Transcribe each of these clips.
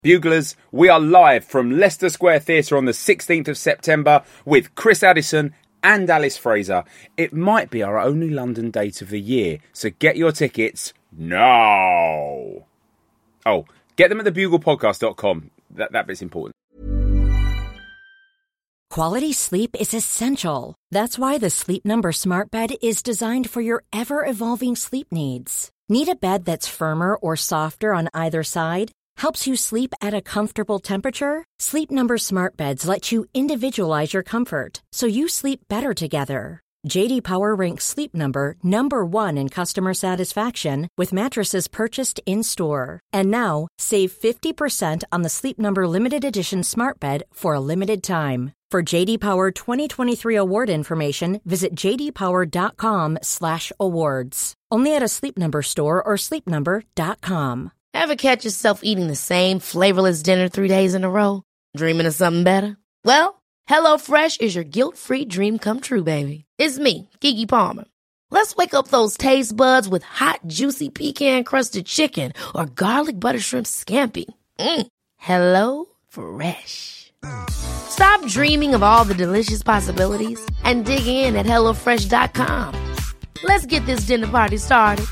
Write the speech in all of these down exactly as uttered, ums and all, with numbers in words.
Buglers, we are live from Leicester Square Theatre on the sixteenth of September with Chris Addison and Alice Fraser. It might be our only London date of the year, so get your tickets now. Oh, get them at the bugle podcast dot com. That, that bit's important. Quality sleep is essential. That's why the Sleep Number Smart Bed is designed for your ever-evolving sleep needs. Need a bed that's firmer or softer on either side? Helps you sleep at a comfortable temperature? Sleep Number Smart Beds let you individualize your comfort, so you sleep better together. J D Power ranks Sleep Number number one in customer satisfaction with mattresses purchased in-store. And now, save fifty percent on the Sleep Number Limited Edition Smart Bed for a limited time. For J D Power twenty twenty-three award information, visit j d power dot com slash awards. Only at a Sleep Number store or sleep number dot com. Ever catch yourself eating the same flavorless dinner three days in a row? Dreaming of something better? Well, HelloFresh is your guilt-free dream come true, baby. It's me, Keke Palmer. Let's wake up those taste buds with hot, juicy pecan-crusted chicken or garlic butter shrimp scampi. Mm. Hello Fresh. Stop dreaming of all the delicious possibilities and dig in at hello fresh dot com. Let's get this dinner party started.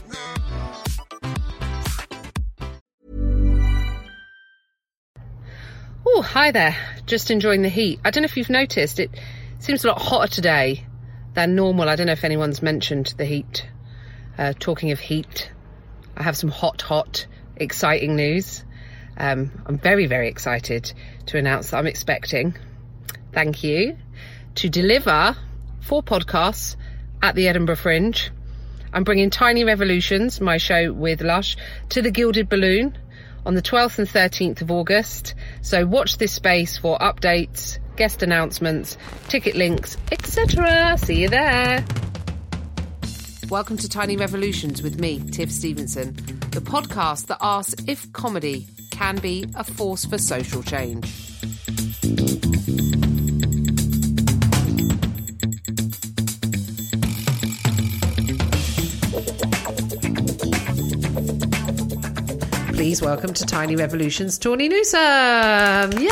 Oh, hi there. Just enjoying the heat. I don't know if you've noticed, it seems a lot hotter today than normal. I don't know if anyone's mentioned the heat. Uh, talking of heat, I have some hot, hot, exciting news. Um, I'm very, very excited to announce that I'm expecting, thank you, to deliver four podcasts at the Edinburgh Fringe. I'm bringing Tiny Revolutions, my show with Lush, to the Gilded Balloon on the twelfth and thirteenth of August. So watch this space for updates, guest announcements, ticket links, et cetera. See you there. Welcome to Tiny Revolutions with me, Tiff Stevenson, the podcast that asks if comedy can be a force for social change. Please welcome to Tiny Revolutions, Tawny Newsome. Yay!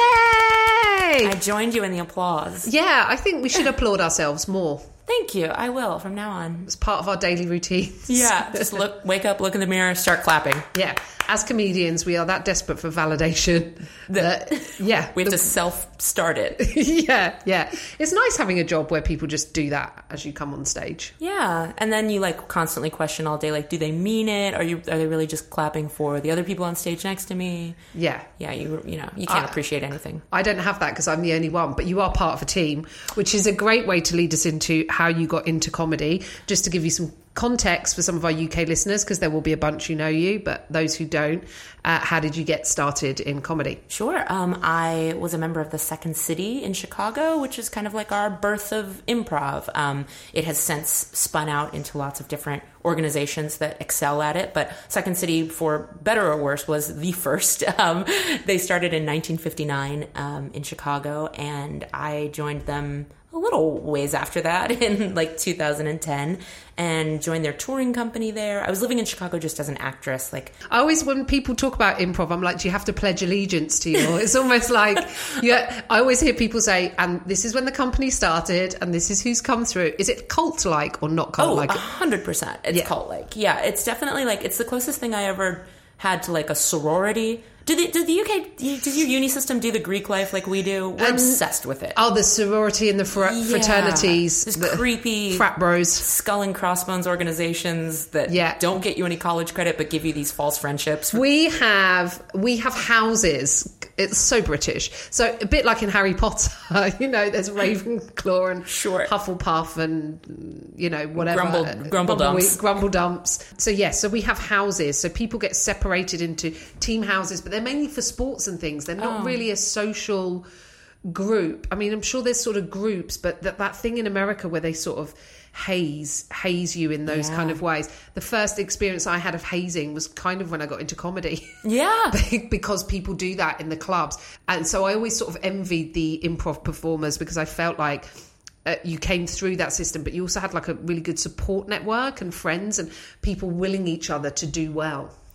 I joined you in the applause. Yeah, I think we should applaud ourselves more. Thank you. I will from now on. It's part of our daily routines. Yeah, just look, wake up, look in the mirror, start clapping. Yeah. As comedians, we are that desperate for validation that, yeah. we have the, to self-start it. yeah, yeah. It's nice having a job where people just do that as you come on stage. Yeah, and then you like constantly question all day, like, do they mean it? Are you are they really just clapping for the other people on stage next to me? Yeah. Yeah, you you know, you can't I, appreciate anything. I don't have that because I'm the only one, but you are part of a team, which is a great way to lead us into how you got into comedy. Just to give you some context for some of our U K listeners, because there will be a bunch who know you, but those who don't, uh, how did you get started in comedy? Sure. Um, I was a member of the Second City in Chicago, which is kind of like our birth of improv. Um, it has since spun out into lots of different organizations that excel at it, but Second City, for better or worse, was the first. Um, they started in nineteen fifty-nine um, in Chicago, and I joined them a little ways after that in like two thousand ten and joined their touring company there. I was living in Chicago just as an actress. Like I always, when people talk about improv, I'm like, do you have to pledge allegiance to you? It's almost like, yeah, I always hear people say, and this is when the company started and this is who's come through. Is it cult-like or not cult-like? Oh, one hundred percent. It's yeah. cult-like. Yeah, it's definitely like, it's the closest thing I ever had to like a sorority. Do the, do the U K, does your uni system do the Greek life like we do? We're um, obsessed with it. Oh, the sorority and the fr- yeah. fraternities. This the creepy frat bros. Skull and crossbones organizations that yeah. don't get you any college credit but give you these false friendships. We have, we have houses. It's so British. So a bit like in Harry Potter, you know, there's Ravenclaw and sure. Hufflepuff and, you know, whatever. Grumble, grumble dumps. Grumble dumps. So, yes, yeah, so we have houses. So people get separated into team houses, but they're mainly for sports and things. They're not oh. really a social group. I mean, I'm sure there's sort of groups, but that, that thing in America where they sort of haze haze you in those yeah. kind of ways. The first experience I had of hazing was kind of when I got into comedy. Yeah. Because people do that in the clubs. And so I always sort of envied the improv performers because I felt like uh, you came through that system, but you also had like a really good support network and friends and people willing each other to do well.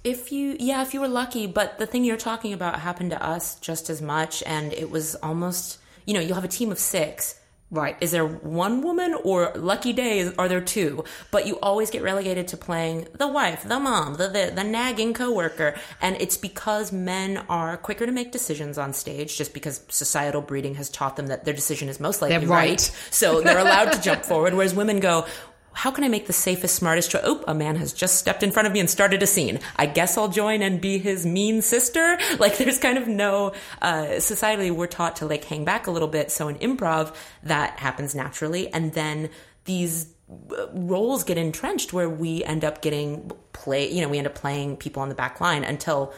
If you, yeah, if you were lucky, but the thing you're talking about happened to us just as much, and it was almost, you know, you'll have a team of six. Right. Is there one woman, or lucky day, are there two? But you always get relegated to playing the wife, the mom, the, the, the nagging coworker. And it's because men are quicker to make decisions on stage, just because societal breeding has taught them that their decision is most likely they're right. right. So they're allowed to jump forward, whereas women go, how can I make the safest, smartest choice? Oh, a man has just stepped in front of me and started a scene. I guess I'll join and be his mean sister. Like, there's kind of no, uh, societally, we're taught to like hang back a little bit. So in improv, that happens naturally. And then these roles get entrenched where we end up getting play, you know, we end up playing people on the back line until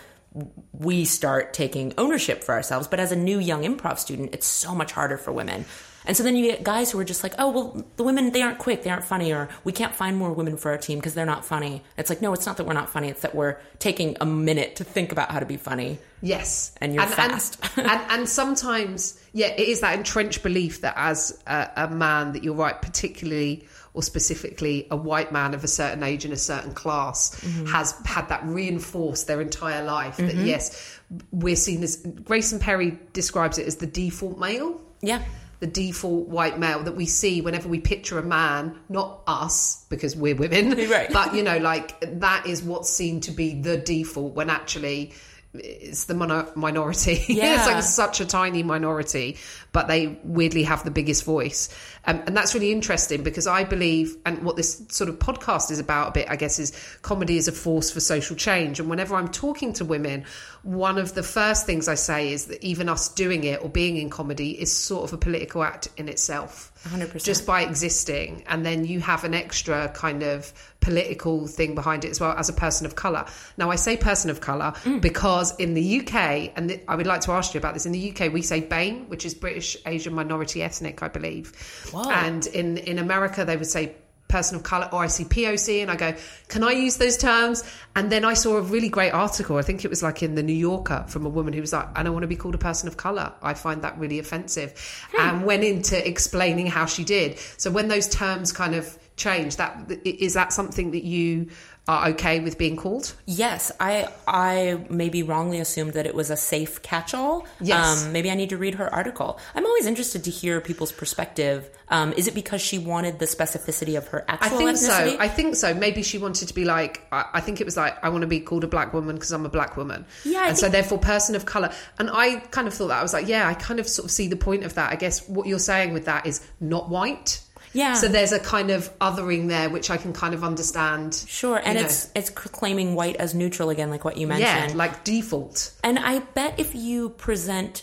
we start taking ownership for ourselves. But as a new young improv student, it's so much harder for women. And so then you get guys who are just like, oh, well, the women, they aren't quick, they aren't funny, or we can't find more women for our team because they're not funny. It's like, no, it's not that we're not funny, it's that we're taking a minute to think about how to be funny. Yes. And you're and, fast. And, and, and sometimes, yeah, it is that entrenched belief that as a, a man, that you're right, particularly or specifically a white man of a certain age in a certain class, mm-hmm. has had that reinforced their entire life. Mm-hmm. That, yes, we're seen as, Grayson Perry describes it as the default male. Yeah. The default white male that we see whenever we picture a man, not us because we're women, right. but you know, like that is what's seen to be the default when actually it's the mono- minority. Yeah. It's like such a tiny minority, but they weirdly have the biggest voice. Um, and that's really interesting because I believe, and what this sort of podcast is about a bit, I guess, is comedy is a force for social change. And whenever I'm talking to women, one of the first things I say is that even us doing it or being in comedy is sort of a political act in itself. one hundred percent. Just by existing. And then you have an extra kind of political thing behind it as well as a person of colour. Now, I say person of colour mm. because in the U K, and th- I would like to ask you about this, in the U K we say BAME, which is British Asian Minority Ethnic, I believe. Whoa. And in, in America they would say person of colour, or I see P O C and I go, can I use those terms? And then I saw a really great article, I think it was like in the New Yorker, from a woman who was like, I don't want to be called a person of colour, I find that really offensive. Hmm. And went into explaining how she did. So when those terms kind of change, that is that something that you are okay with being called? Yes, I I maybe wrongly assumed that it was a safe catch-all. Yes. Um, maybe I need to read her article. I'm always interested to hear people's perspective. Um, is it because she wanted the specificity of her actual I think ethnicity? so. I think so. Maybe she wanted to be like, I, I think it was like, I want to be called a black woman because I'm a black woman. Yeah. I and think- so therefore person of colour. And I kind of thought that. I was like, yeah, I kind of sort of see the point of that. I guess what you're saying with that is not white. Yeah. So there's a kind of othering there, which I can kind of understand. Sure, and you know. it's it's claiming white as neutral again, like what you mentioned. Yeah, like default. And I bet if you present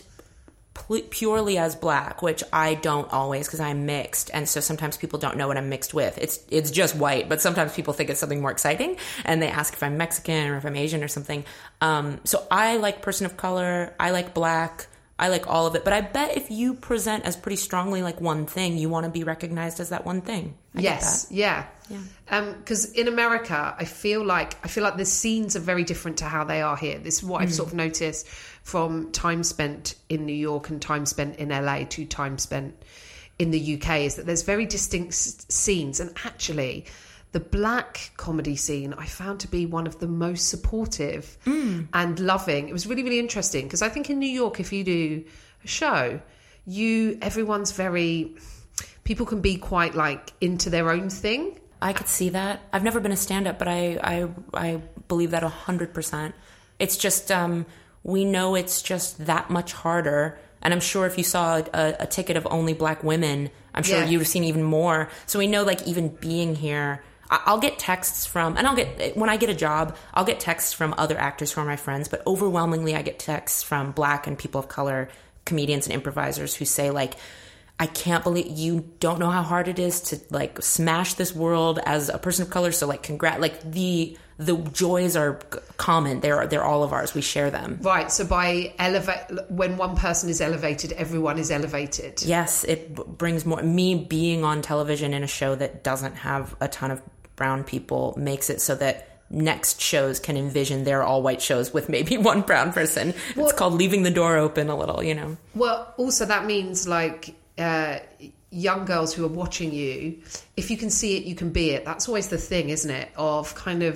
pl- purely as black, which I don't always because I'm mixed, and so sometimes people don't know what I'm mixed with. It's it's just white, but sometimes people think it's something more exciting, and they ask if I'm Mexican or if I'm Asian or something. Um, so I like person of color. I like black. I like all of it, but I bet if you present as pretty strongly like one thing, you want to be recognized as that one thing. I yes, yeah, yeah. Because um, in America, I feel like I feel like the scenes are very different to how they are here. This is what mm. I've sort of noticed from time spent in New York and time spent in L A to time spent in the U K, is that there's very distinct s- scenes, and actually. The black comedy scene I found to be one of the most supportive mm. and loving. It was really, really interesting because I think in New York, if you do a show, you everyone's very... People can be quite like into their own thing. I could see that. I've never been a stand-up, but I I, I believe that one hundred percent. It's just, um, we know it's just that much harder. And I'm sure if you saw a, a ticket of only black women, I'm sure yeah. you'd have seen even more. So we know like even being here... I'll get texts from, and I'll get, when I get a job, I'll get texts from other actors who are my friends, but overwhelmingly I get texts from black and people of color comedians and improvisers who say like, I can't believe you don't know how hard it is to like smash this world as a person of color. So like, congrat, like the, the joys are common. They're, they're all of ours. We share them. Right. So by elevate, when one person is elevated, everyone is elevated. Yes. It b- brings more, me being on television in a show that doesn't have a ton of brown people makes it so that next shows can envision their all white shows with maybe one brown person. Well, it's called leaving the door open a little, you know. Well, also that means like uh, young girls who are watching you, if you can see it, you can be it. That's always the thing, isn't it? Of kind of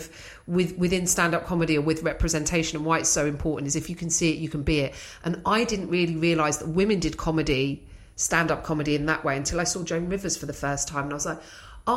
with within stand-up comedy or with representation, and why it's so important is if you can see it, you can be it. And I didn't really realise that women did comedy, stand-up comedy in that way until I saw Joan Rivers for the first time, and I was like,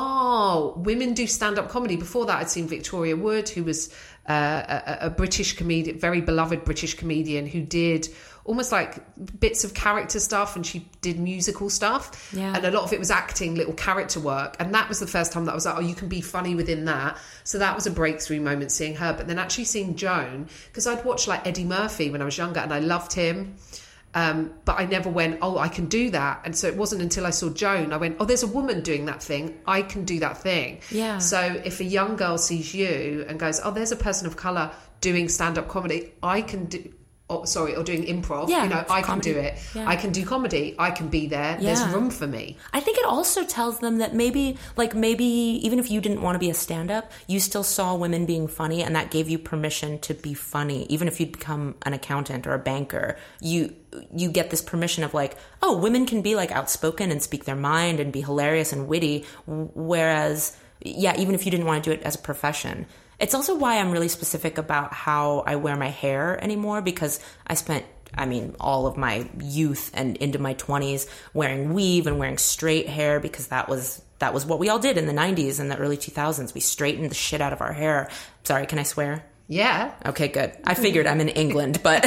oh, women do stand-up comedy. Before that, I'd seen Victoria Wood, who was uh, a, a British comedian, very beloved British comedian, who did almost like bits of character stuff, and she did musical stuff. Yeah. And a lot of it was acting, little character work. And that was the first time that I was like, oh, you can be funny within that. So that was a breakthrough moment, seeing her. But then actually seeing Joan, because I'd watched like Eddie Murphy when I was younger, and I loved him. Um, but I never went, oh, I can do that. And so it wasn't until I saw Joan, I went, oh, there's a woman doing that thing. I can do that thing. Yeah. So if a young girl sees you and goes, oh, there's a person of colour doing stand-up comedy, I can do... Oh, sorry, or doing improv, yeah, you know, I comedy. can do it. Yeah. I can do comedy. I can be there. Yeah. There's room for me. I think it also tells them that maybe, like maybe even if you didn't want to be a stand-up, you still saw women being funny, and that gave you permission to be funny. Even if you'd become an accountant or a banker, you you get this permission of like, oh, women can be like outspoken and speak their mind and be hilarious and witty. Whereas, yeah, even if you didn't want to do it as a profession. It's also why I'm really specific about how I wear my hair anymore, because I spent, I mean, all of my youth and into my twenties wearing weave and wearing straight hair, because that was that was what we all did in the nineties and the early two thousands. We straightened the shit out of our hair. Sorry, can I swear? Yeah. Okay, good. I figured I'm in England, but...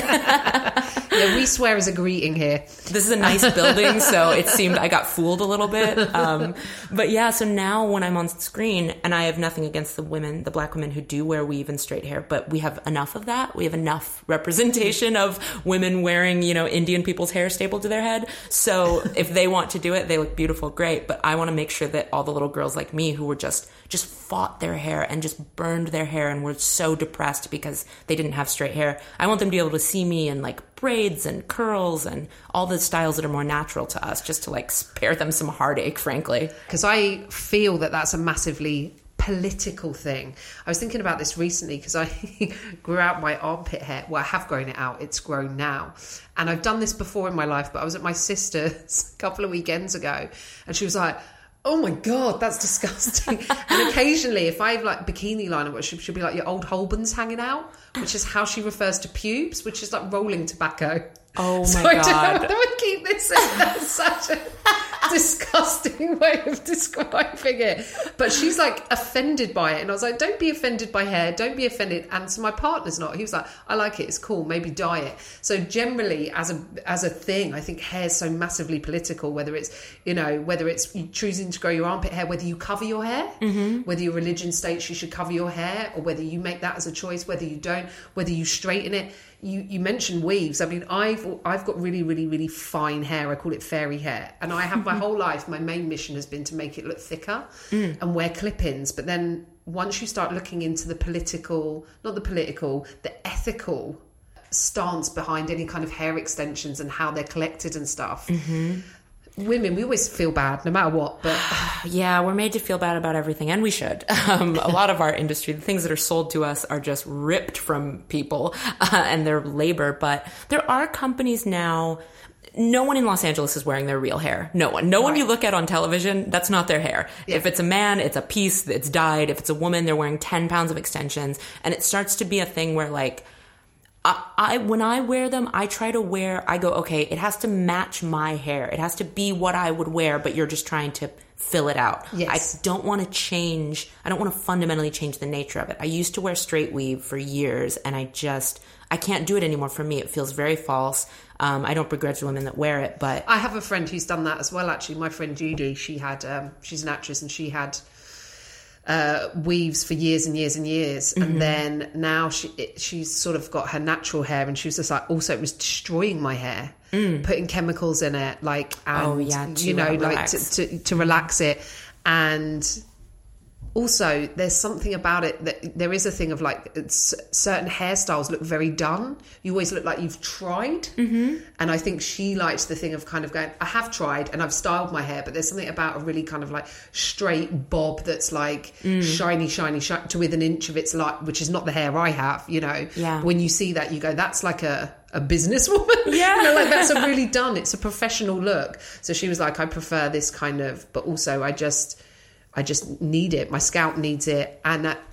Yeah, we swear as a greeting here. This is a nice building, so it seemed I got fooled a little bit. Um, but yeah, so now when I'm on screen, and I have nothing against the women, the black women who do wear weave and straight hair, but we have enough of that. We have enough representation of women wearing, you know, Indian people's hair stapled to their head. So if they want to do it, they look beautiful, great. But I want to make sure that all the little girls like me who were just, just fought their hair and just burned their hair and were so depressed because they didn't have straight hair, I want them to be able to see me in like braids and curls and all the styles that are more natural to us, just to like spare them some heartache, frankly. Because I feel that that's a massively political thing. I was thinking about this recently because I grew out my armpit hair. Well, I have grown it out. It's grown now. And I've done this before in my life, but I was at my sister's a couple of weekends ago, and she was like, oh my God, that's disgusting. And occasionally, if I have like bikini line or what, she'll, she'll be like, your old Holborn's hanging out, which is how she refers to pubes, which is like rolling tobacco. Oh my so God. I don't know whether to keep this in. That's such a disgusting way of describing it. But she's like offended by it. And I was like, don't be offended by hair. Don't be offended. And so my partner's not. He was like, I like it. It's cool. Maybe dye it. So generally, as a as a thing, I think hair's so massively political, whether it's, you know, whether it's choosing to grow your armpit hair, whether you cover your hair, mm-hmm. whether your religion states you should cover your hair, or whether you make that as a choice, whether you don't, whether you straighten it. You, you mentioned weaves. I mean, I've I've got really, really, really fine hair. I call it fairy hair. And I have my whole life, my main mission has been to make it look thicker mm. and wear clip-ins. But then once you start looking into the political, not the political, the ethical stance behind any kind of hair extensions and how they're collected and stuff, mm-hmm. women, we always feel bad no matter what, but yeah, we're made to feel bad about everything, and we should. Um, a lot of our industry, the things that are sold to us are just ripped from people uh, and their labor. But there are companies now. No one in Los Angeles is wearing their real hair. No one. No right. one you look at on television, that's not their hair. Yeah. If it's a man, it's a piece that's dyed. If it's a woman, they're wearing ten pounds of extensions. And it starts to be a thing where like, I, I when I wear them, I try to wear, I go, okay, it has to match my hair. It has to be what I would wear, but you're just trying to fill it out. Yes. I don't want to change, I don't want to fundamentally change the nature of it. I used to wear straight weave for years, and I just, I can't do it anymore for me. It feels very false. Um, I don't begrudge women that wear it, but... I have a friend who's done that as well, actually. My friend Judy, she had, um, she's an actress, and she had... Uh, weaves for years and years and years, mm-hmm. and then now she it, she's sort of got her natural hair, and she was just like, also it was destroying my hair, mm. putting chemicals in it, like, and oh, yeah, to, you know, uh, like to, to, to relax it. And also there's something about it that there is a thing of like it's, certain hairstyles look very done. You always look like you've tried, mm-hmm. and I think she likes the thing of kind of going, I have tried and I've styled my hair, but there's something about a really kind of like straight bob that's like mm. shiny shiny shiny to within an inch of its light, which is not the hair I have, you know. Yeah. When you see that, you go, that's like a a businesswoman. Yeah. You know, like that's a really done, it's a professional look. So she was like, I prefer this kind of, but also I just I just need it. My scalp needs it. And that,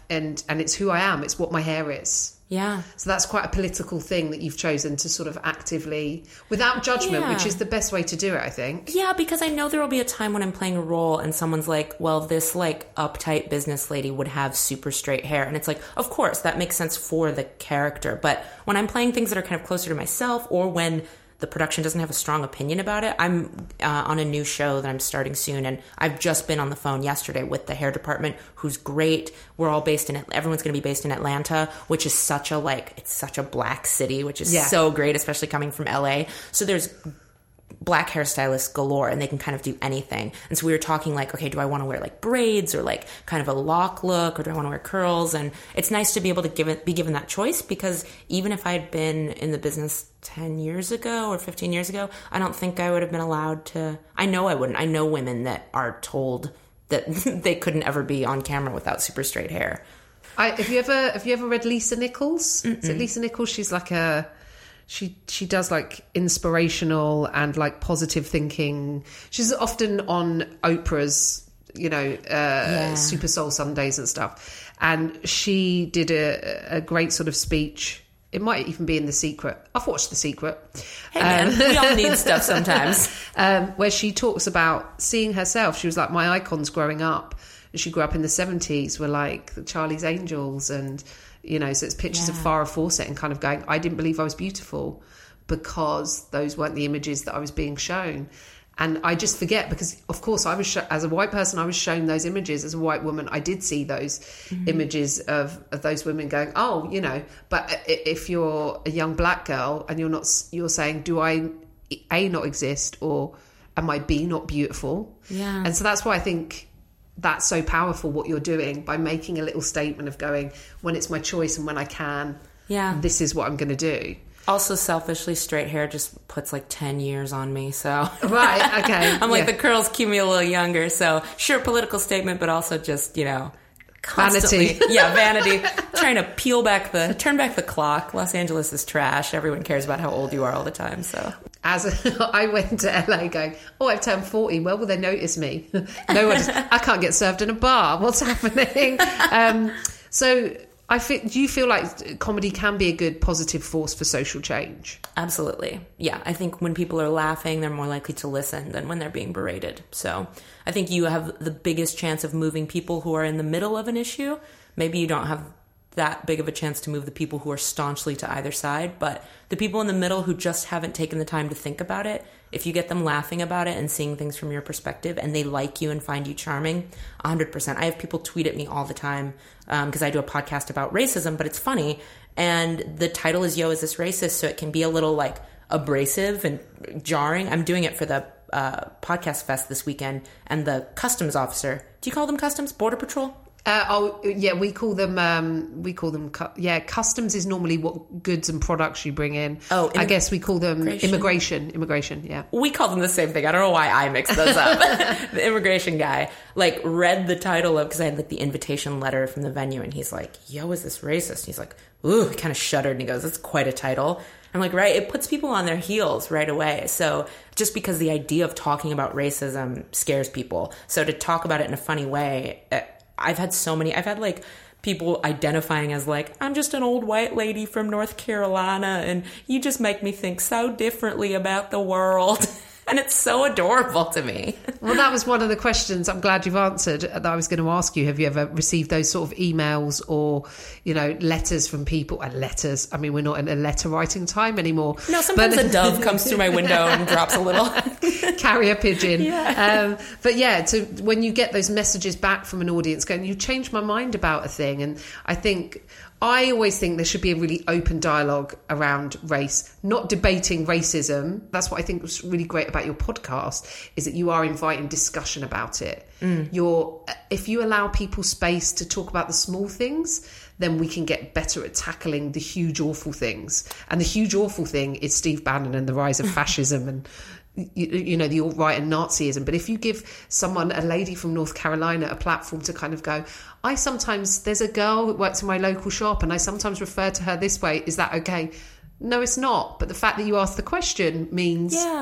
and and it's who I am. It's what my hair is. Yeah. So that's quite a political thing that you've chosen to sort of actively, without judgment, Yeah. which is the best way to do it, I think. Yeah, because I know there will be a time when I'm playing a role and someone's like, well, this like uptight business lady would have super straight hair. And it's like, of course, that makes sense for the character. But when I'm playing things that are kind of closer to myself, or when the production doesn't have a strong opinion about it. I'm uh, on a new show that I'm starting soon, and I've just been on the phone yesterday with the hair department, who's great. We're all based in, everyone's going to be based in Atlanta, which is such a, like, it's such a black city, which is yeah. so great, especially coming from L A. So there's black hairstylists galore, and they can kind of do anything. And so we were talking like, okay, do I want to wear like braids or like kind of a lock look, or do I want to wear curls? And it's nice to be able to give it, be given that choice, because even if I had been in the business ten years ago or fifteen years ago, I don't think I would have been allowed to. I know I wouldn't. I know women that are told that they couldn't ever be on camera without super straight hair. I, have you ever have you ever read Lisa Nichols? Mm-mm. Is it Lisa Nichols? She's like a she she does like inspirational and like positive thinking. She's often on Oprah's, you know, uh, yeah. Super Soul Sundays and stuff. And she did a, a great sort of speech. It might even be in The Secret. I've watched The Secret. Hey man, um, we all need stuff sometimes. um, where she talks about seeing herself. She was like, my icons growing up. She grew up in the seventies were like the Charlie's Angels, and, you know, so it's pictures yeah. of Farrah Fawcett and kind of going, I didn't believe I was beautiful because those weren't the images that I was being shown. And I just forget, because of course I was sh- as a white person, I was shown those images as a white woman. I did see those mm-hmm. images of, of those women going, oh, you know, but if you're a young black girl and you're not, you're saying, do I A, not exist, or am I B, not beautiful? Yeah. And so that's why I think that's so powerful, what you're doing, by making a little statement of going, when it's my choice and when I can, yeah, this is what I'm going to do. Also, selfishly, straight hair just puts like ten years on me, so... Right, okay. I'm like, yeah. the curls keep me a little younger, so sure, political statement, but also just, you know, constantly... Vanity. Yeah, vanity. Trying to peel back the... Turn back the clock. Los Angeles is trash. Everyone cares about how old you are all the time, so... As a, I went to L A going, oh, I've turned forty. Well, will they notice me? No one. I can't get served in a bar. What's happening? Um, so... I feel, do you feel like comedy can be a good positive force for social change? Absolutely. Yeah, I think when people are laughing, they're more likely to listen than when they're being berated. So I think you have the biggest chance of moving people who are in the middle of an issue. Maybe you don't have that big of a chance to move the people who are staunchly to either side, but the people in the middle who just haven't taken the time to think about it, if you get them laughing about it and seeing things from your perspective, and they like you and find you charming, one hundred percent. I have people tweet at me all the time because um, I do a podcast about racism, but it's funny. And the title is Yo, Is This Racist? So it can be a little like abrasive and jarring. I'm doing it for the uh, podcast fest this weekend, and the customs officer, do you call them customs? Border Patrol? Uh, oh yeah, we call them. Um, we call them. Cu- yeah, customs is normally what goods and products you bring in. Oh, I guess we call them immigration. Immigration. Yeah, we call them the same thing. I don't know why I mix those up. The immigration guy like read the title of, because I had like the invitation letter from the venue, and he's like, "Yo, is this racist?" He's like, "Ooh," he kind of shuddered, and he goes, "That's quite a title." I'm like, right, it puts people on their heels right away. So just because the idea of talking about racism scares people, so to talk about it in a funny way. Uh, I've had so many, I've had like people identifying as like, I'm just an old white lady from North Carolina and you just make me think so differently about the world. And it's so adorable to me. Well, that was one of the questions I'm glad you've answered that I was going to ask you. Have you ever received those sort of emails or, you know, letters from people? And letters, I mean, we're not in a letter writing time anymore. No, sometimes but... a dove comes through my window and drops a little. Carrier pigeon. Yeah. Um, but yeah, to, when you get those messages back from an audience going, you changed my mind about a thing. And I think... I always think there should be a really open dialogue around race, not debating racism. That's what I think was really great about your podcast, is that you are inviting discussion about it. Mm. You're, if you allow people space to talk about the small things, then we can get better at tackling the huge, awful things. And the huge, awful thing is Steve Bannon and the rise of fascism and... You, you know, the alt-right and Nazism. But if you give someone, a lady from North Carolina, a platform to kind of go, I sometimes, there's a girl that works in my local shop and I sometimes refer to her this way. Is that okay? No, it's not. But the fact that you asked the question means yeah.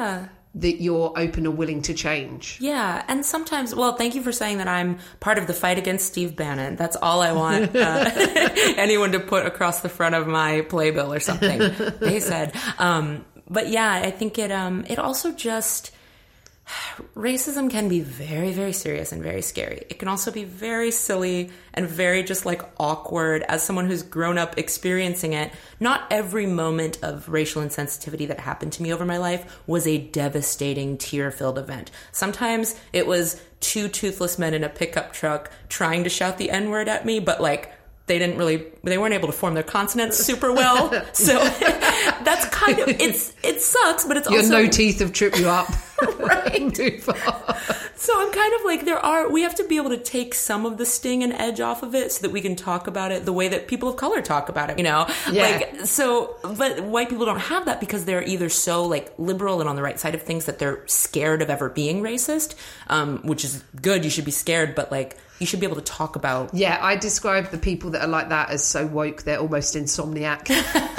that you're open or willing to change. Yeah, and sometimes, well, thank you for saying that I'm part of the fight against Steve Bannon. That's all I want uh, anyone to put across the front of my playbill or something, they said. Um, but yeah, I think it um, it also just... Racism can be very, very serious and very scary. It can also be very silly and very just like awkward. As someone who's grown up experiencing it, not every moment of racial insensitivity that happened to me over my life was a devastating, tear-filled event. Sometimes it was two toothless men in a pickup truck trying to shout the N-word at me, but like they didn't really, they weren't able to form their consonants super well. So that's kind of, it's, it sucks, but it's Your also... Your no teeth have tripped you up. Right. Too far. So I'm kind of like, there are, we have to be able to take some of the sting and edge off of it so that we can talk about it the way that people of color talk about it, you know? Yeah. Like, so, but white people don't have that because they're either so like liberal and on the right side of things that they're scared of ever being racist, um, which is good. You should be scared, but like, you should be able to talk about... Yeah, I describe the people that are like that as so woke, they're almost insomniac.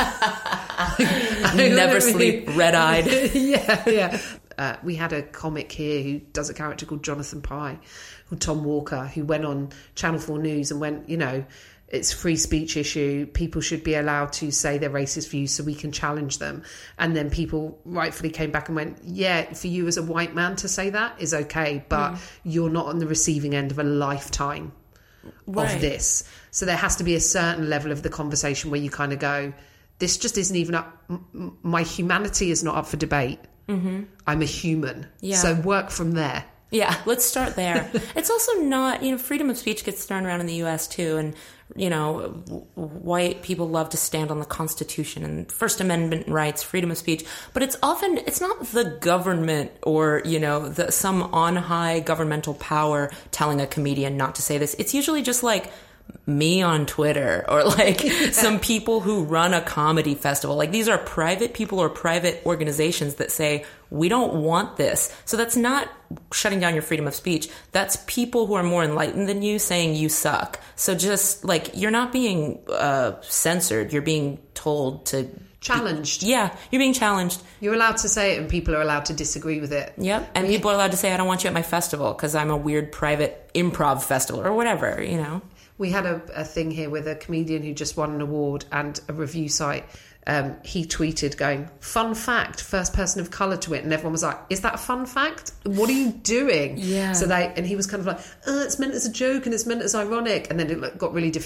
Never sleep, red-eyed. yeah, yeah. Uh, we had a comic here who does a character called Jonathan Pye, called Tom Walker, who went on Channel four News and went, you know, it's free speech issue. People should be allowed to say their racist views so we can challenge them. And then people rightfully came back and went, yeah, for you as a white man to say that is okay, but mm. you're not on the receiving end of a lifetime right. of this. So there has to be a certain level of the conversation where you kind of go, this just isn't even up. M- my humanity is not up for debate. Mm-hmm. I'm a human. Yeah. So work from there. Yeah, let's start there. It's also not, you know, freedom of speech gets thrown around in the U S too, and, you know, w- white people love to stand on the Constitution and First Amendment rights, freedom of speech, but it's often, it's not the government or, you know, the, some on-high governmental power telling a comedian not to say this. It's usually just like me on Twitter or like some people who run a comedy festival. Like these are private people or private organizations that say, we don't want this. So that's not shutting down your freedom of speech. That's people who are more enlightened than you saying you suck. So just like, you're not being uh, censored. You're being told to... Challenged. Yeah, you're being challenged. You're allowed to say it and people are allowed to disagree with it. Yep, and people are allowed to say, I don't want you at my festival because I'm a weird private improv festival or whatever, you know. We had a, a thing here with a comedian who just won an award and a review site. Um, he tweeted going, fun fact, first person of colour to it. And everyone was like, is that a fun fact? What are you doing? Yeah. So they, and he was kind of like, oh, it's meant as a joke and it's meant as ironic. And then it got really difficult.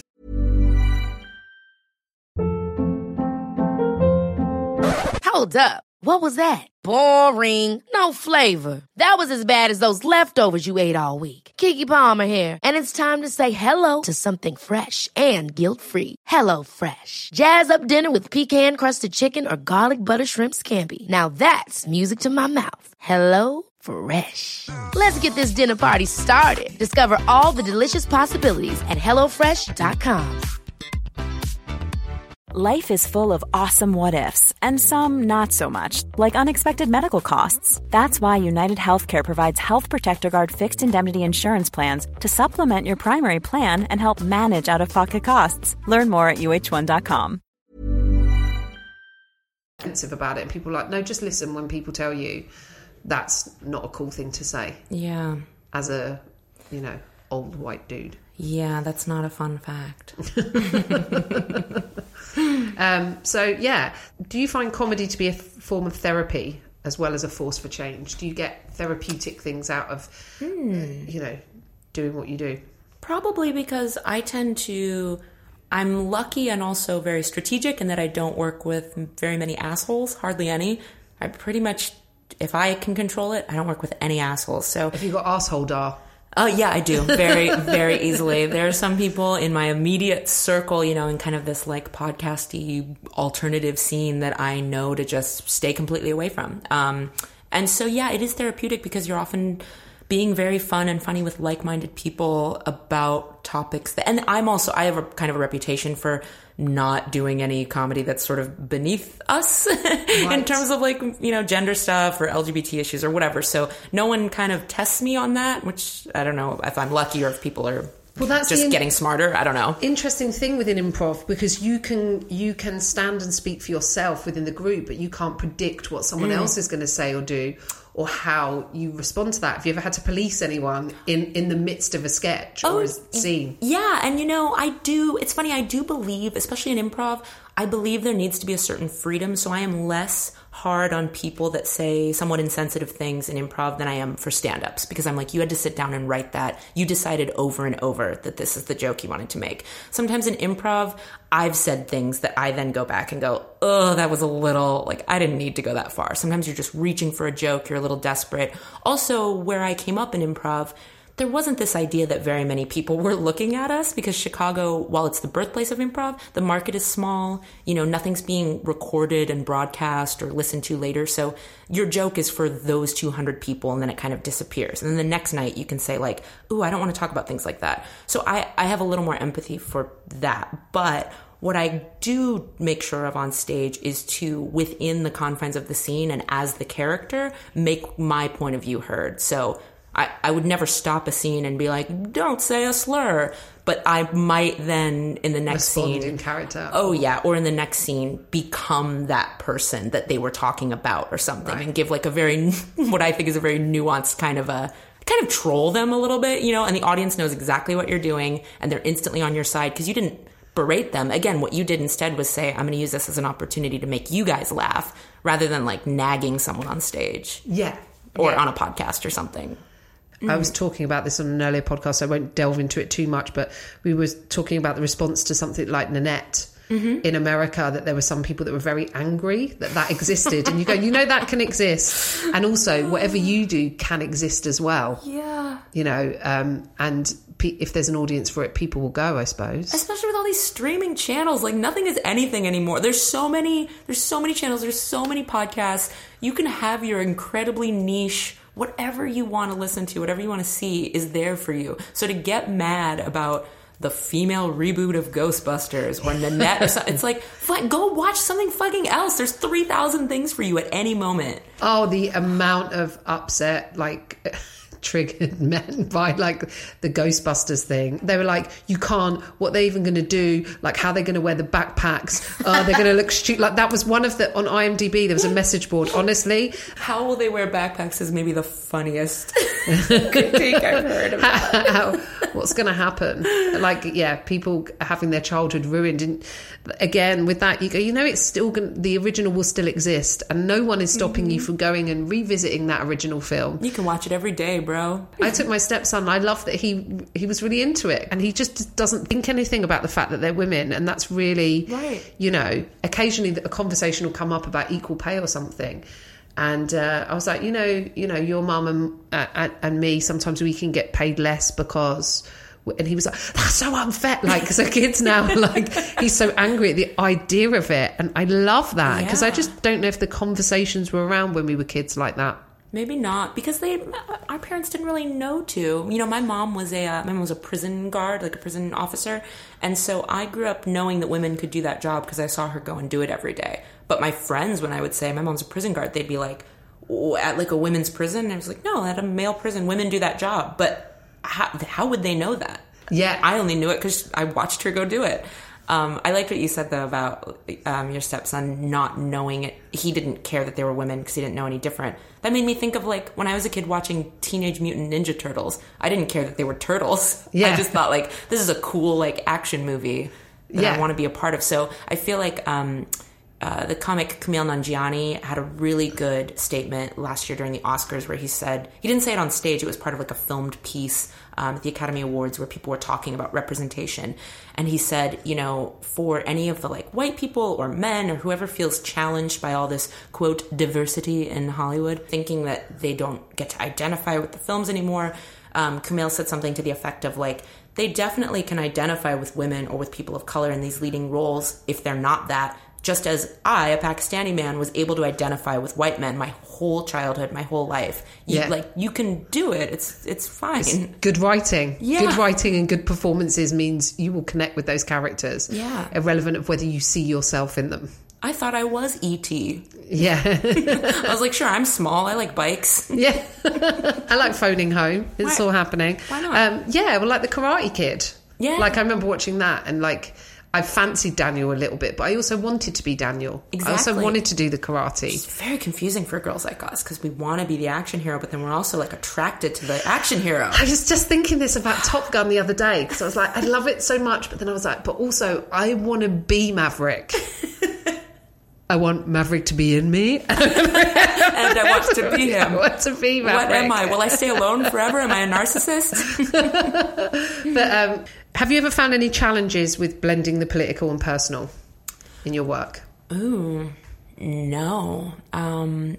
Hold up. What was that? Boring. No flavor. That was as bad as those leftovers you ate all week. Keke Palmer here. And it's time to say hello to something fresh and guilt-free. Hello Fresh. Jazz up dinner with pecan-crusted chicken or garlic butter shrimp scampi. Now that's music to my mouth. Hello Fresh. Let's get this dinner party started. Discover all the delicious possibilities at hello fresh dot com. Life is full of awesome what-ifs, and some not so much, like unexpected medical costs. That's why United Healthcare provides Health Protector Guard fixed indemnity insurance plans to supplement your primary plan and help manage out-of-pocket costs. Learn more at U H one dot com. About it, and people are like, no, just listen when people tell you that's not a cool thing to say. Yeah. As a, you know, old white dude. Yeah, that's not a fun fact. um, so, yeah. Do you find comedy to be a th- form of therapy as well as a force for change? Do you get therapeutic things out of, mm. uh, you know, doing what you do? Probably because I tend to... I'm lucky and also very strategic in that I don't work with very many assholes, hardly any. I pretty much, if I can control it, I don't work with any assholes. So have you got asshole dar? Oh, yeah, I do. Very, very easily. There are some people in my immediate circle, you know, in kind of this like podcasty alternative scene that I know to just stay completely away from. Um, and so, yeah, it is therapeutic because you're often being very fun and funny with like-minded people about topics that, and I'm also, I have a kind of a reputation for not doing any comedy that's sort of beneath us in terms of like, you know, gender stuff or L G B T issues or whatever. So no one kind of tests me on that, which I don't know if I'm lucky or if people are Well, that's just the in- getting smarter. I don't know. Interesting thing within improv, because you can you can stand and speak for yourself within the group, but you can't predict what someone mm. else is going to say or do, or how you respond to that. Have you ever had to police anyone in, in the midst of a sketch or oh, a scene? Yeah, and you know, I do, it's funny, I do believe, especially in improv, I believe there needs to be a certain freedom, so I am less hard on people that say somewhat insensitive things in improv than I am for stand-ups, because I'm like, you had to sit down and write that. You decided over and over that this is the joke you wanted to make. Sometimes in improv, I've said things that I then go back and go, oh, that was a little, like, I didn't need to go that far. Sometimes you're just reaching for a joke, you're a little desperate. Also, where I came up in improv, there wasn't this idea that very many people were looking at us, because Chicago, while it's the birthplace of improv, the market is small. You know, nothing's being recorded and broadcast or listened to later. So your joke is for those two hundred people, and then it kind of disappears. And then the next night you can say like, ooh, I don't want to talk about things like that. So I, I have a little more empathy for that. But what I do make sure of on stage is to, within the confines of the scene and as the character, make my point of view heard. So I, I would never stop a scene and be like, don't say a slur. But I might then, in the next Respond scene... in character. Oh, yeah. Or in the next scene, become that person that they were talking about or something. Right. And give like a very, what I think is a very nuanced kind of a... kind of troll them a little bit, you know, and the audience knows exactly what you're doing and they're instantly on your side because you didn't berate them. Again, what you did instead was say, I'm going to use this as an opportunity to make you guys laugh, rather than like nagging someone on stage. Yeah. Or yeah. on a podcast or something. I was talking about this on an earlier podcast. I won't delve into it too much, but we were talking about the response to something like Nanette mm-hmm. in America, that there were some people that were very angry that that existed. And you go, you know, that can exist. And also whatever you do can exist as well. Yeah. You know, um, and pe- if there's an audience for it, people will go, I suppose. Especially with all these streaming channels, like nothing is anything anymore. There's so many, there's so many channels. There's so many podcasts. You can have your incredibly niche, whatever you want to listen to, whatever you want to see is there for you. So to get mad about the female reboot of Ghostbusters or Nanette or something, it's like, go watch something fucking else. There's three thousand things for you at any moment. Oh, the amount of upset, like... triggered men by like the Ghostbusters thing. They were like, you can't, what they're even going to do, like how they're going to wear the backpacks, uh, they're going to look stupid. Like that was one of the, on I M D B there was a message board, honestly. How will they wear backpacks is maybe the funniest critique I've heard about. How, what's going to happen? Like, yeah, people having their childhood ruined. And again, with that, you go, you know, it's still gonna, the original will still exist, and no one is stopping mm-hmm. you from going and revisiting that original film. You can watch it every day, bro. Bro. I took my stepson. I love that he he was really into it, and he just doesn't think anything about the fact that they're women, and that's really right. You know, occasionally a conversation will come up about equal pay or something, and uh, I was like, you know, you know, your mum and, uh, and and me, sometimes we can get paid less because. And he was like, that's so unfair. Like, so kids now are like, he's so angry at the idea of it, and I love that because yeah. I just don't know if the conversations were around when we were kids like that. Maybe not, because they, our parents didn't really know to. You know, my mom was a, uh, my mom was a prison guard, like a prison officer, and so I grew up knowing that women could do that job because I saw her go and do it every day. But my friends, when I would say my mom's a prison guard, they'd be like, at like a women's prison, and I was like, no, at a male prison, women do that job. But how, how would they know that? Yeah, I only knew it because I watched her go do it. Um, I liked what you said, though, about um, your stepson not knowing it. He didn't care that they were women because he didn't know any different. That made me think of, like, when I was a kid watching Teenage Mutant Ninja Turtles. I didn't care that they were turtles. Yeah. I just thought, like, this is a cool, like, action movie that yeah. I want to be a part of. So I feel like um, uh, the comic Kumail Nanjiani had a really good statement last year during the Oscars where he said, he didn't say it on stage, it was part of, like, a filmed piece Um, at the Academy Awards where people were talking about representation. And he said, you know, for any of the like white people or men or whoever feels challenged by all this, quote, diversity in Hollywood, thinking that they don't get to identify with the films anymore, um, Kumail said something to the effect of like, they definitely can identify with women or with people of color in these leading roles if they're not that. Just as I, a Pakistani man, was able to identify with white men my whole childhood, my whole life. You, yeah. Like, you can do it. It's it's fine. It's good writing. Yeah. Good writing and good performances means you will connect with those characters. Yeah. Irrelevant of whether you see yourself in them I thought I was E T Yeah. I was like, sure, I'm small. I like bikes. Yeah. I like phoning home. It's Why- all happening. why not? Um, yeah, well, like the Karate Kid. Yeah. Like, I remember watching that and, like, I fancied Daniel a little bit, but I also wanted to be Daniel. I also Exactly. wanted to do the karate. It's very confusing for girls like us because we want to be the action hero, but then we're also like attracted to the action hero. I was just thinking this about Top Gun the other day because I was like, I love it so much, but then I was like, but also I want to be Maverick. I want Maverick to be in me. And I want to be him. I want to be Maverick. What am I? Will I stay alone forever? Am I a narcissist? But um, have you ever found any challenges with blending the political and personal in your work? Ooh, no. Um,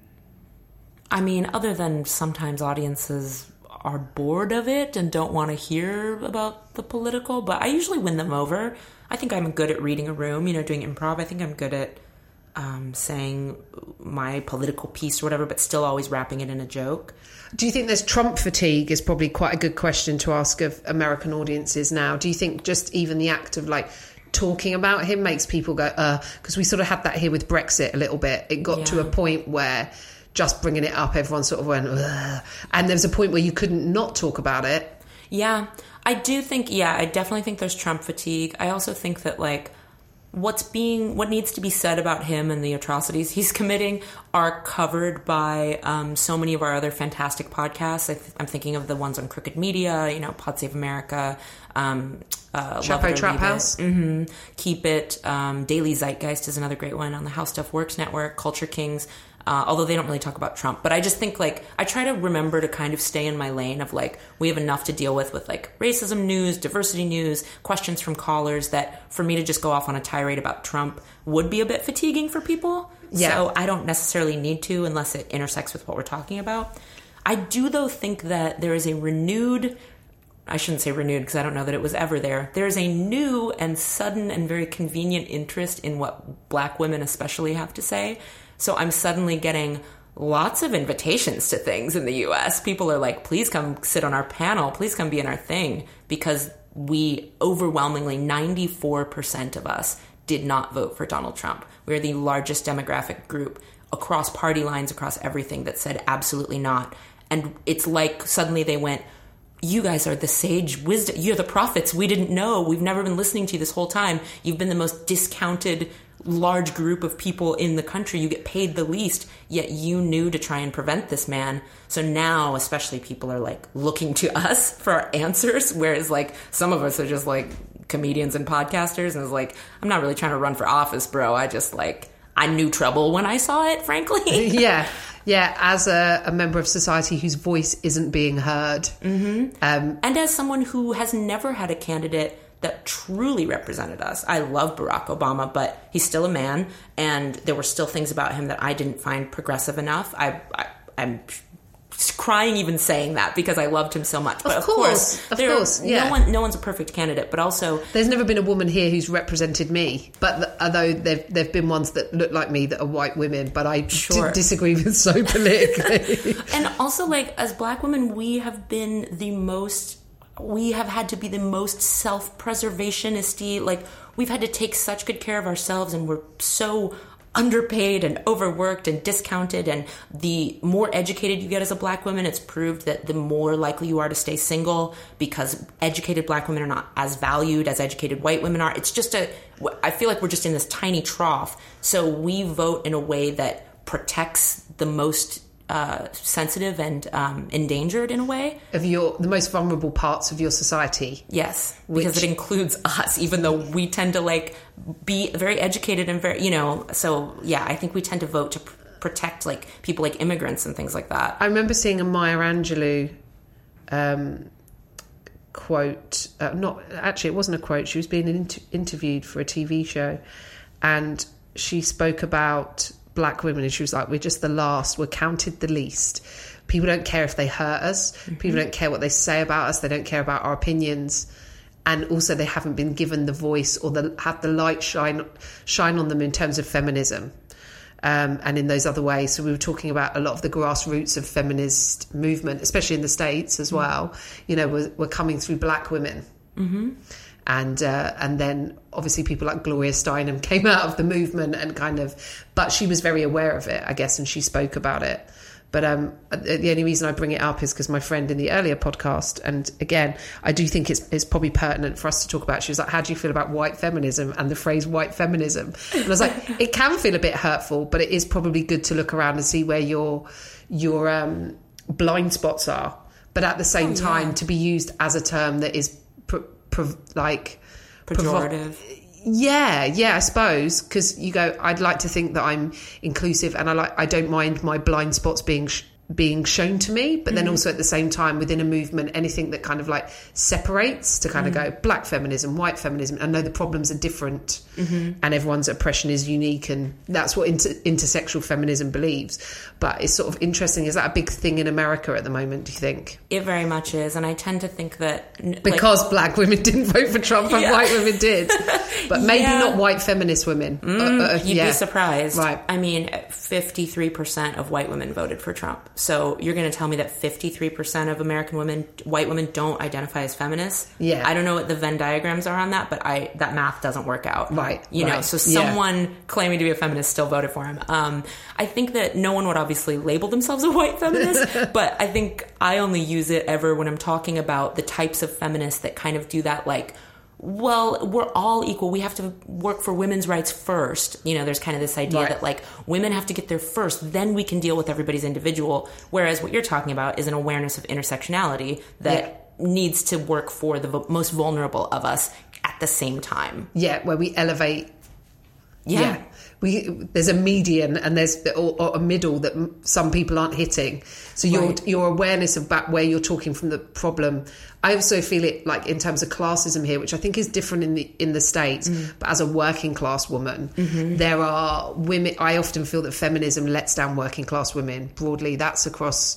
I mean, other than sometimes audiences are bored of it and don't want to hear about the political, but I usually win them over. I think I'm good at reading a room, you know, doing improv. I think I'm good at um, saying my political piece or whatever, but still always wrapping it in a joke. Do you think there's Trump fatigue is probably quite a good question to ask of American audiences now? Do you think just even the act of like talking about him makes people go, uh, because we sort of had that here with Brexit a little bit. It got Yeah. to a point where just bringing it up, everyone sort of went, ugh. And there was a point where you couldn't not talk about it. Yeah, I do think, yeah, I definitely think there's Trump fatigue. I also think that, like, what's being, what needs to be said about him and the atrocities he's committing are covered by um, so many of our other fantastic podcasts. I th- I'm thinking of the ones on Crooked Media, you know, Pod Save America, um, uh, Chapo Love It or Trap Leave It. House. Mm-hmm. Keep It. Um, Daily Zeitgeist is another great one on the How Stuff Works Network. Culture Kings. Uh, although they don't really talk about Trump. But I just think, like, I try to remember to kind of stay in my lane of, like, we have enough to deal with with, like, racism news, diversity news, questions from callers, that for me to just go off on a tirade about Trump would be a bit fatiguing for people. Yeah. So I don't necessarily need to unless it intersects with what we're talking about. I do, though, think that there is a renewed... I shouldn't say renewed because I don't know that it was ever there. There is a new and sudden and very convenient interest in what black women especially have to say. So I'm suddenly getting lots of invitations to things in the U S. People are like, please come sit on our panel. Please come be in our thing. Because we overwhelmingly, ninety-four percent of us did not vote for Donald Trump. We're the largest demographic group across party lines, across everything that said absolutely not. And it's like suddenly they went, you guys are the sage wisdom. You're the prophets. We didn't know. We've never been listening to you this whole time. You've been the most discounted large group of people in the country. You get paid the least, yet you knew to try and prevent this man. So now, especially, people are like looking to us for our answers, whereas like some of us are just like comedians and podcasters, and it's like, I'm not really trying to run for office, bro. I just like, I knew trouble when I saw it, frankly. Yeah. Yeah, as a, a member of society whose voice isn't being heard. Mm-hmm. Um, and as someone who has never had a candidate that truly represented us. I love Barack Obama, but he's still a man, and there were still things about him that I didn't find progressive enough. I, I, I'm crying even saying that because I loved him so much. But Of of, course, course, of there, course, yeah. no one, no one's a perfect candidate. But also, there's never been a woman here who's represented me, but th- although there've there've been ones that look like me that are white women, but I Sure. d- disagree with so politically. and also, like, as black women, we have been the most. We have had to be the most self-preservationist-y. Like, we've had to take such good care of ourselves, and we're so underpaid and overworked and discounted. And the more educated you get as a black woman, it's proved that the more likely you are to stay single, because educated black women are not as valued as educated white women are. It's just a, I feel like we're just in this tiny trough. So we vote in a way that protects the most uh, sensitive and um, endangered in a way. Of your the most vulnerable parts of your society. Yes, because Which- it includes us, even though we tend to like be very educated and very, you know, so yeah, I think we tend to vote to pr- protect like people like immigrants and things like that. I remember seeing a Maya Angelou um, quote. Uh, not actually, it wasn't a quote. She was being inter- interviewed for a T V show, and she spoke about black women, and she was like, "We're just the last. We're counted the least. People don't care if they hurt us. Mm-hmm. People don't care what they say about us. They don't care about our opinions." And also, they haven't been given the voice or the have the light shine shine on them in terms of feminism, um, and in those other ways. So we were talking about a lot of the grassroots of feminist movement, especially in the States as well. You know, we're, we're coming through black women, Mm-hmm. And uh, and then obviously people like Gloria Steinem came out of the movement and kind of, but she was very aware of it, I guess, and she spoke about it. But um, the only reason I bring it up is because my friend in the earlier podcast, and again, I do think it's, it's probably pertinent for us to talk about. She was like, how do you feel about white feminism and the phrase white feminism? And I was like, it can feel a bit hurtful, but it is probably good to look around and see where your, your um, blind spots are. But at the same oh, time, yeah. to be used as a term that is pro- pro- like... pejorative. Provo- Yeah, yeah, I suppose, because you go, I'd like to think that I'm inclusive, and I like, I don't mind my blind spots being sh- being shown to me, but then mm. also at the same time within a movement, anything that kind of like separates to kind mm. of go black feminism, white feminism. I know the problems are different, mm-hmm. and everyone's oppression is unique, and that's what inter- intersexual feminism believes. But it's sort of interesting. Is that a big thing in America at the moment, do you think? It very much is, and I tend to think that... Like, because black women didn't vote for Trump and yeah. white women did. But maybe yeah. not white feminist women. Mm, uh, uh, you'd yeah. be surprised. Right. I mean, fifty-three percent of white women voted for Trump. So you're going to tell me that fifty-three percent of American women, white women, don't identify as feminists? Yeah. I don't know what the Venn diagrams are on that, but I that math doesn't work out. Right. You right. know, so someone yeah. claiming to be a feminist still voted for him. Um, I think that no one would obviously label themselves a white feminist, but I think I only use it ever when I'm talking about the types of feminists that kind of do that, like, well, we're all equal. We have to work for women's rights first. You know, there's kind of this idea right. that, like, women have to get there first, then we can deal with everybody's individual. Whereas what you're talking about is an awareness of intersectionality that yeah. needs to work for the vo- most vulnerable of us at the same time. Yeah, where we elevate. Yeah. yeah. We, there's a median and there's or, or a middle that some people aren't hitting. So your right. your awareness of back where you're talking from the problem. I also feel it like in terms of classism here, which I think is different in the in the States. Mm. But as a working class woman, mm-hmm. there are women. I often feel that feminism lets down working class women broadly. That's across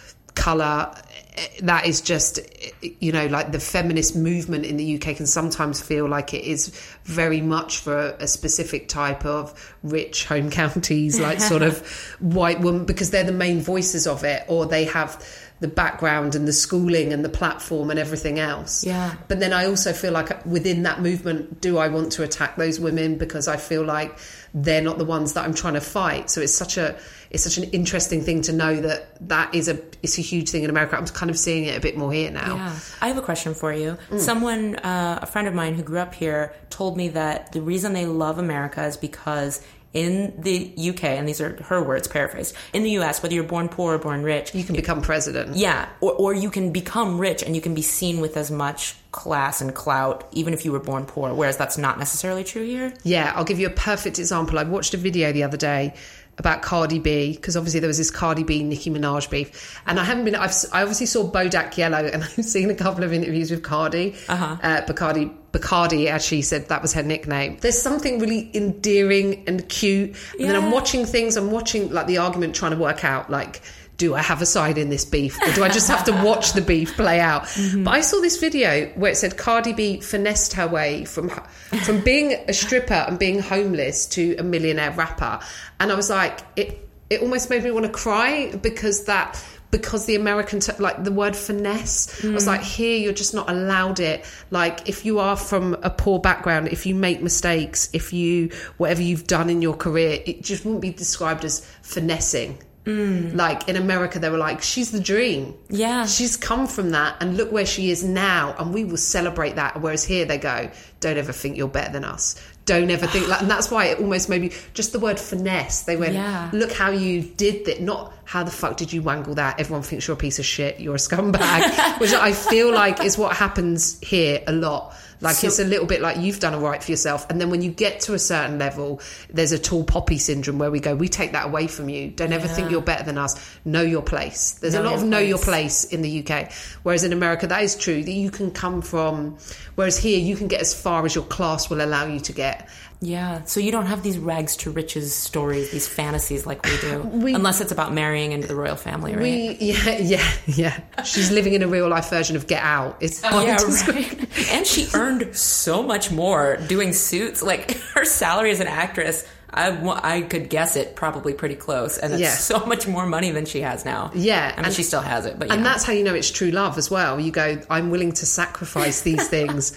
colour. That is just, you know, like the feminist movement in the U K can sometimes feel like it is very much for a specific type of rich home counties, like sort of white woman, because they're the main voices of it, or they have the background and the schooling and the platform and everything else. Yeah. But then I also feel like within that movement, do I want to attack those women because I feel like they're not the ones that I'm trying to fight? So it's such a it's such an interesting thing to know that that is a it's a huge thing in America. I'm kind of seeing it a bit more here now. Yeah. I have a question for you. Mm. Someone, uh, a friend of mine who grew up here, told me that the reason they love America is because in the U K, and these are her words, paraphrased, in the U S, whether you're born poor or born rich, you can become president. Yeah, or, or you can become rich and you can be seen with as much class and clout, even if you were born poor, whereas that's not necessarily true here. Yeah, I'll give you a perfect example. I watched a video the other day about Cardi B, because obviously there was this Cardi B Nicki Minaj beef, and I haven't been I've, I obviously saw Bodak Yellow, and I've seen a couple of interviews with Cardi uh-huh. uh, Bacardi Bacardi, as she said, that was her nickname. There's something really endearing and cute, and yeah. then I'm watching things I'm watching like the argument, trying to work out, like, do I have a side in this beef, or do I just have to watch the beef play out? Mm-hmm. But I saw this video where it said Cardi B finessed her way from from being a stripper and being homeless to a millionaire rapper, and I was like, it it almost made me want to cry, because that because the American t- like the word finesse, mm. I was like, here you're just not allowed it. Like, if you are from a poor background, if you make mistakes, if you whatever you've done in your career, it just wouldn't be described as finessing. Mm. Like in America, they were like, she's the dream. Yeah. She's come from that, and look where she is now, and we will celebrate that. Whereas here they go, don't ever think you're better than us. Don't ever think like, and that's why it almost maybe just the word finesse. They went, yeah. look how you did that, not how the fuck did you wangle that? Everyone thinks you're a piece of shit, you're a scumbag, which I feel like is what happens here a lot. Like, so, it's a little bit like you've done all right for yourself. And then when you get to a certain level, there's a tall poppy syndrome where we go, we take that away from you. Don't ever yeah. think you're better than us. Know your place. There's know a lot of know place. your place in the U K. Whereas in America, that is true. That you can come from, whereas here you can get as far as your class will allow you to get. Yeah, so you don't have these rags to riches stories, these fantasies like we do, we, unless it's about marrying into the royal family, right? We, yeah, yeah, yeah. She's living in a real life version of Get Out. It's oh, yeah, right. And she earned so much more doing Suits. Like, her salary as an actress, I, I could guess it probably pretty close, and it's yeah. so much more money than she has now. Yeah, I mean, and she still has it, but and yeah. that's how you know it's true love as well. You go, I'm willing to sacrifice these things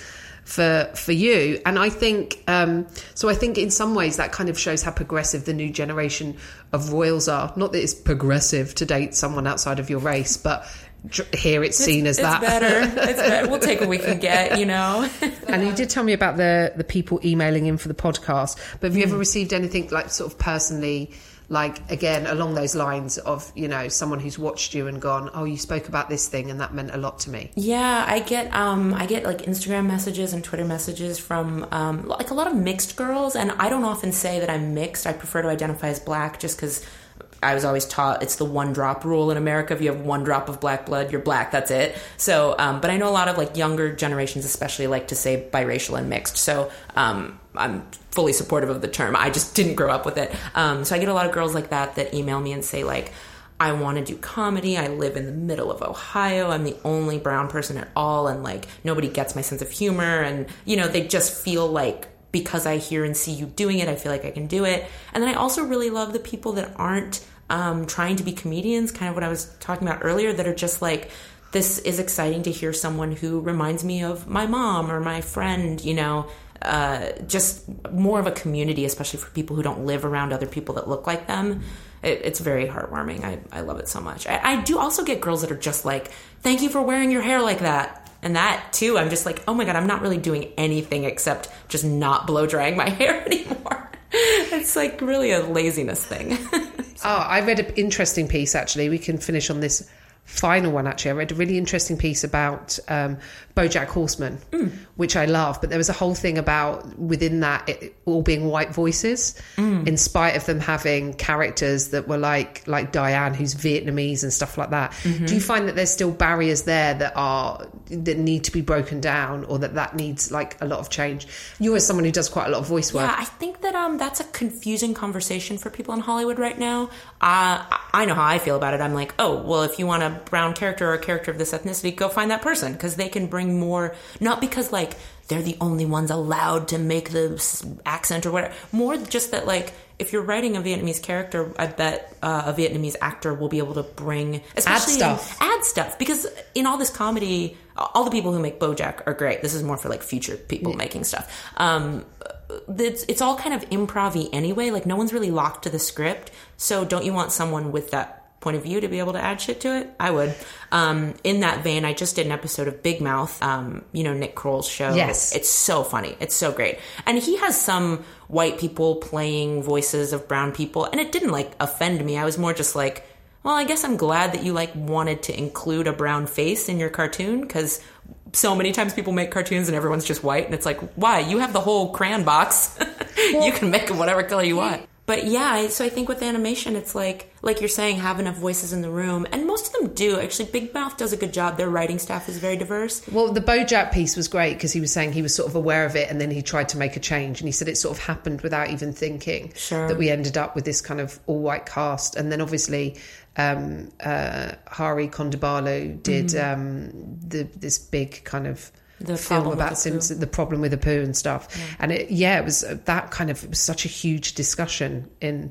for for you. And I think um so I think in some ways that kind of shows how progressive the new generation of royals are. Not that it's progressive to date someone outside of your race, but here it's seen it's, as it's that. Better. It's better. We'll take what we can get, you know. And you did tell me about the the people emailing in for the podcast, but have you mm. ever received anything like sort of personally, like again along those lines of, you know, someone who's watched you and gone, oh, you spoke about this thing and that meant a lot to me? Yeah, I get um I get like Instagram messages and Twitter messages from um like a lot of mixed girls, and I don't often say that I'm mixed. I prefer to identify as black just because I was always taught it's the one drop rule in America. If you have one drop of black blood, you're black. That's it. So, um, but I know a lot of like younger generations, especially, like to say biracial and mixed. So, um, I'm fully supportive of the term. I just didn't grow up with it. Um, so I get a lot of girls like that that email me and say like, I want to do comedy. I live in the middle of Ohio. I'm the only brown person at all. And like, nobody gets my sense of humor. And, you know, they just feel like, because I hear and see you doing it, I feel like I can do it. And then I also really love the people that aren't Um, trying to be comedians, kind of what I was talking about earlier, that are just like, this is exciting to hear someone who reminds me of my mom or my friend, you know, uh, just more of a community, especially for people who don't live around other people that look like them. It, it's very heartwarming. I, I love it so much. I, I do also get girls that are just like, thank you for wearing your hair like that. And that too, I'm just like, oh my God, I'm not really doing anything except just not blow drying my hair anymore. It's like really a laziness thing. Oh, I read an interesting piece, actually. We can finish on this final one, actually. I read a really interesting piece about um, BoJack Horseman, mm. which I love. But there was a whole thing about, within that, it all being white voices, mm. in spite of them having characters that were like like Diane, who's Vietnamese and stuff like that. Mm-hmm. Do you find that there's still barriers there that are that need to be broken down, or that that needs like a lot of change? You as someone who does quite a lot of voice work. Yeah, I think that um that's a confusing conversation for people in Hollywood right now. Uh, I know how I feel about it. I'm like, oh, well, if you want a brown character or a character of this ethnicity, go find that person, because they can bring more, not because like they're the only ones allowed to make the accent or whatever, more just that like, if you're writing a Vietnamese character, I bet uh, a Vietnamese actor will be able to bring, especially add stuff. In, add stuff, because in all this comedy, all the people who make BoJack are great. This is more for like future people yeah. making stuff. Um, it's it's all kind of improv-y anyway. Like no one's really locked to the script. So don't you want someone with that point of view to be able to add shit to it? I would. Um, in that vein, I just did an episode of Big Mouth, um, you know, Nick Kroll's show. Yes. It's so funny. It's so great. And he has some white people playing voices of brown people, and it didn't like offend me. I was more just like, well, I guess I'm glad that you like wanted to include a brown face in your cartoon, because so many times people make cartoons and everyone's just white, and it's like, why? You have the whole crayon box. Well, you can make them whatever color you want. But yeah, so I think with animation, it's like, like you're saying, have enough voices in the room. And most of them do. Actually, Big Mouth does a good job. Their writing staff is very diverse. Well, the BoJack piece was great because he was saying he was sort of aware of it, and then he tried to make a change. And he said it sort of happened without even thinking. Sure. That we ended up with this kind of all-white cast. And then obviously um, uh, Hari Kondabolu did mm-hmm. um, the, this big kind of... The film about Simpson, the problem with the poo and stuff, yeah. and it, yeah, it was that kind of it was such a huge discussion in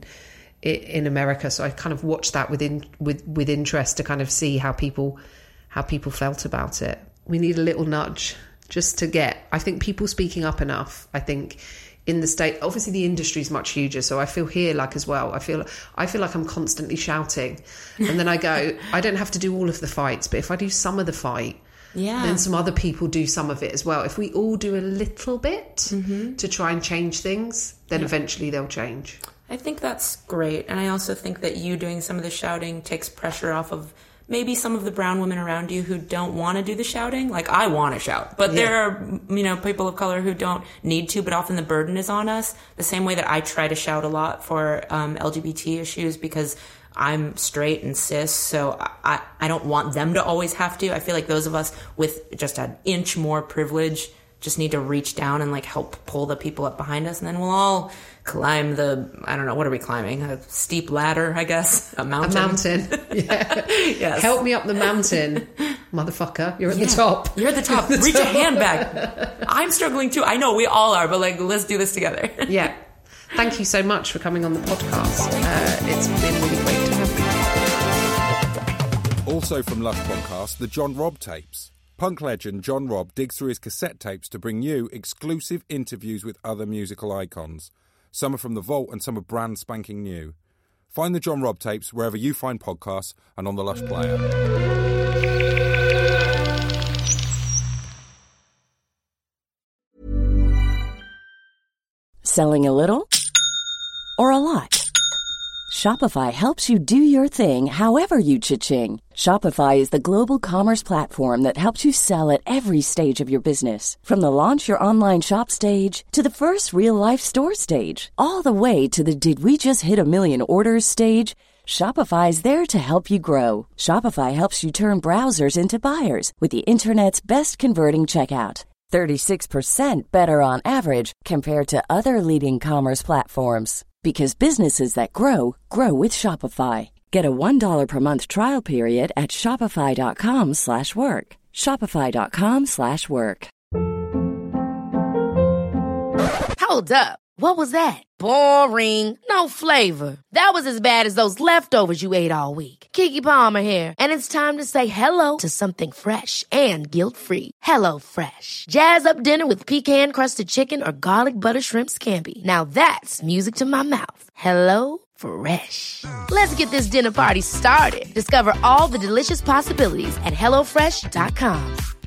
in America. So I kind of watched that with in, with with interest to kind of see how people how people felt about it. We need a little nudge just to get, I think, people speaking up enough. I think in the state, obviously the industry is much huger, so I feel here like as well. I feel I feel like I'm constantly shouting, and then I go, I don't have to do all of the fights, but if I do some of the fight. Yeah. Then some other people do some of it as well. If we all do a little bit mm-hmm. to try and change things, then yeah. eventually they'll change. I think that's great. And I also think that you doing some of the shouting takes pressure off of maybe some of the brown women around you who don't want to do the shouting. Like, I want to shout. But yeah. there are, you know, people of color who don't need to, but often the burden is on us. The same way that I try to shout a lot for um, L G B T issues, because I'm straight and cis, so I, I don't want them to always have to. I feel like those of us with just an inch more privilege just need to reach down and like help pull the people up behind us, and then we'll all climb the, I don't know, what are we climbing? A steep ladder, I guess? A mountain? A mountain, yeah. Yes. Help me up the mountain, motherfucker. You're at yeah. the top. You're at the top. Reach a hand back. I'm struggling too. I know we all are, but like, let's do this together. Yeah. Thank you so much for coming on the podcast. Uh, it's been really great to have you. Also from Lush Podcast, the John Robb tapes. punk legend John Robb digs through his cassette tapes to bring you exclusive interviews with other musical icons. Some are from the vault and some are brand spanking new. Find the John Robb tapes wherever you find podcasts and on the Lush Player. Selling a little or a lot? Shopify helps you do your thing however you cha-ching. Shopify is the global commerce platform that helps you sell at every stage of your business. From the launch your online shop stage to the first real-life store stage, all the way to the did we just hit a million orders stage. Shopify is there to help you grow. Shopify helps you turn browsers into buyers with the internet's best converting checkout. thirty-six percent better on average compared to other leading commerce platforms. Because businesses that grow, grow with Shopify. Get a one dollar per month trial period at shopify.com slash work. Shopify.com slash work. Hold up. What was that? Boring. No flavor. That was as bad as those leftovers you ate all week. Keke Palmer here. And it's time to say hello to something fresh and guilt-free. Hello Fresh. Jazz up dinner with pecan-crusted chicken or garlic butter shrimp scampi. Now that's music to my mouth. Hello Fresh. Let's get this dinner party started. Discover all the delicious possibilities at hello fresh dot com.